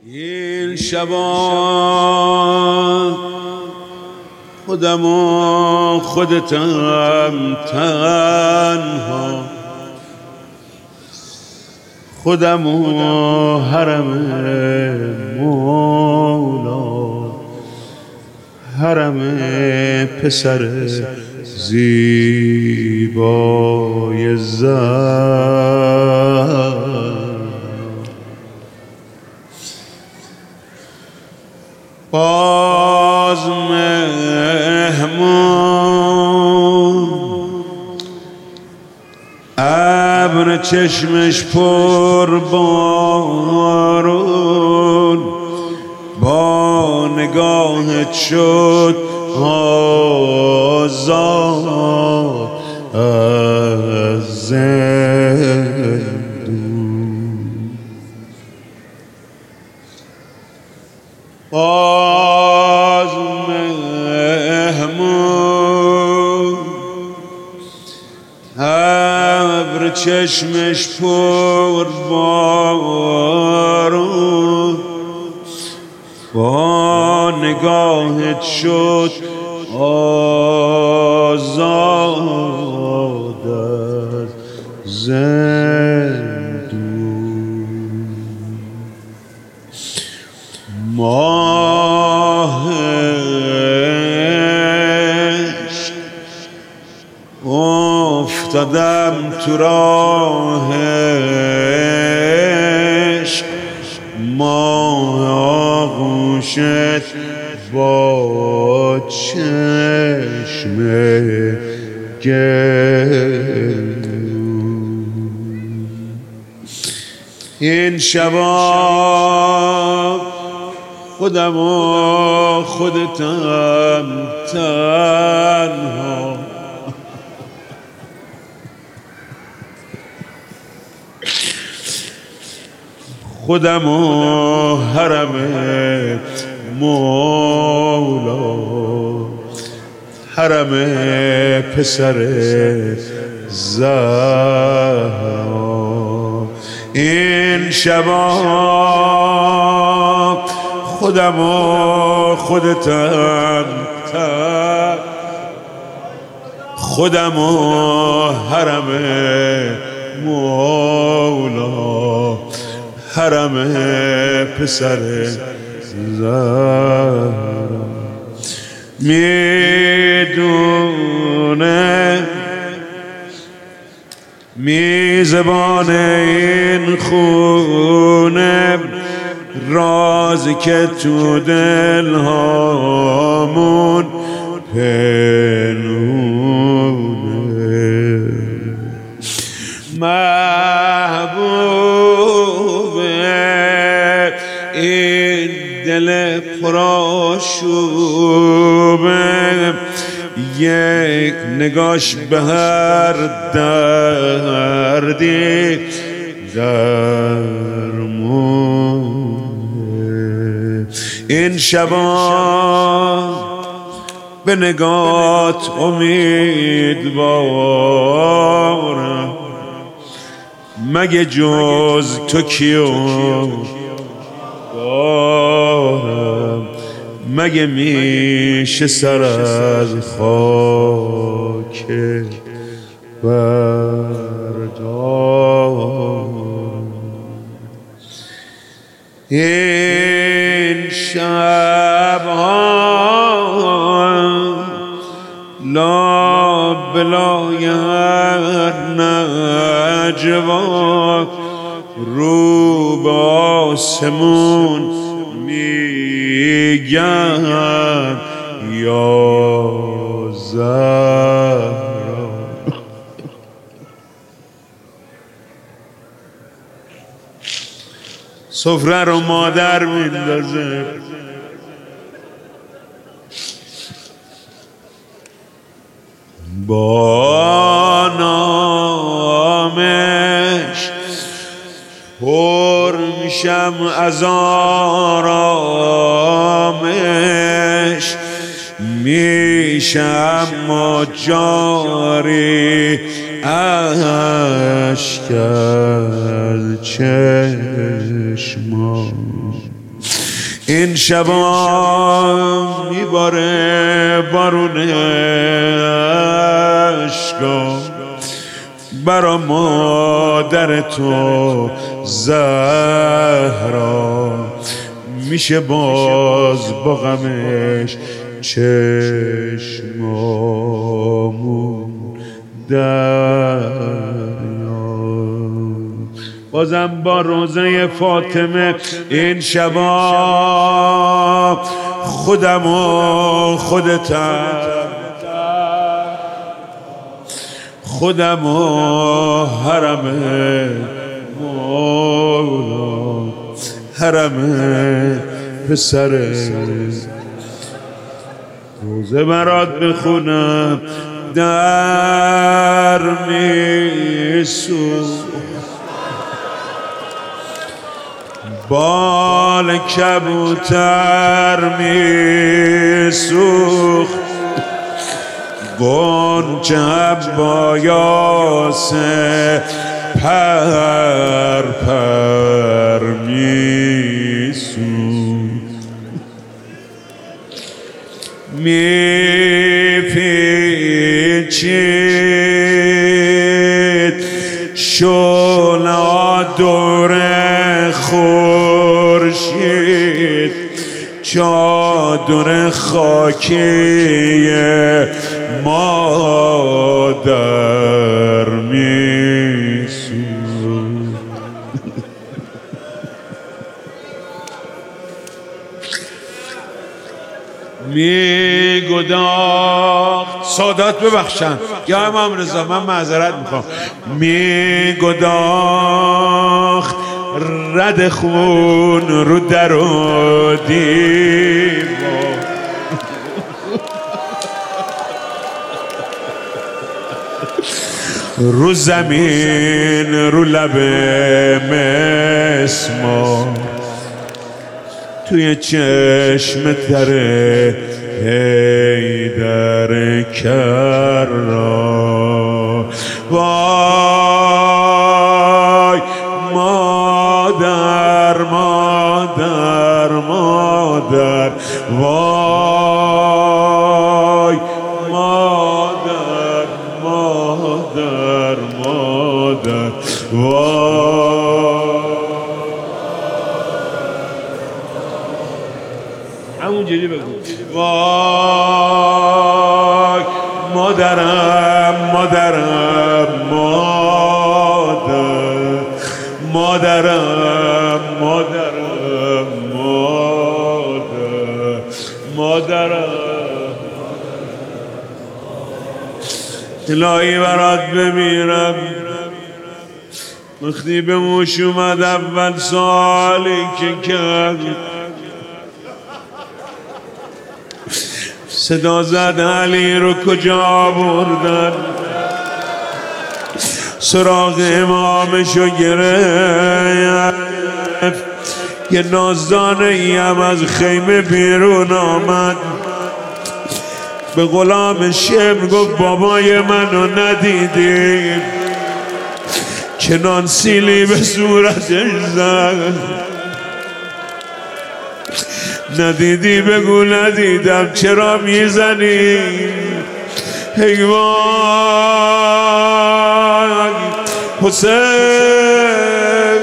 این شبان خودم و خودتم تنها، خودم و حرم مولا، حرم پسر زیبای زن. باز مهمون ابر چشمش پر بارون، با نگاهت شد آزاد از زندون. باز مهمون ابر چشمش پر بارون، با نگاهت شد آزاد از زندون. ماه عشق افتادم تو راه عشق، ماه آغوشت با چشم گلون. این شبا خودم و خودتم تنها، خودم و حرم مولا، حرم پسر زهرا. این شبا خودم و خودتم خودم و حرم مولا، حرم پسر زهرا. میدونه میزبان این خونه رازی که تو دل هامون پنهونه. محبوبه این دل پرآشوبه، یک نگاش به هر دردی درمونه. این شبان به نگات امیدوارم، مگه جز تو کیو دارم، مگه میشه سر از خاک بردارم. این شبها لا بلای هر نجوا رو به آسمون میگن یا زهرا. سفره رو مادر میندازه، با نامش پر میشم از آرامش، میشم جاری اشک از چشمام. این شبا میباره بارون عشقا برا مادر تو زهرا، میشه باز با غمش چشمامون دریا. بازم با روزه فاطمه این شبا خودم و خودتم، خودم و حرم مولا، حرم پسر روزه برات بخونم در میسو بال کبوتر میسوخت، گنچه عبایاسه پر پر میسوخت. میپیچید شعله دور خورشید، چادر خاکی مادر میسوخت. میگداخت سادات ببخشن یا امام رضا، من معذرت میخوام، میگداخت رد خون رو در و دیوار، رو زمین رو لب مسمار، توی چشم تره حیدر کرا. وای مادر مادر مادر، وای مادر مادر مادر، وای همونجوری بگو، وای مادرم مادرم مادر، مادرم مادرم مادر، مادرم. الهی برات بمیرم. وقتی به موش اومد اول سالی که کرد، صدا زد علی رو کجا بردن، سراغ امامشو گرفت. یه نازدانه ای هم از خیمه بیرون آمد، به غلام شمر گفت بابای منو ندیدی؟ چنان سیلی به صورتش زد، ندیدی بگو ندیدم، چرا میزنی؟ حیوان حسین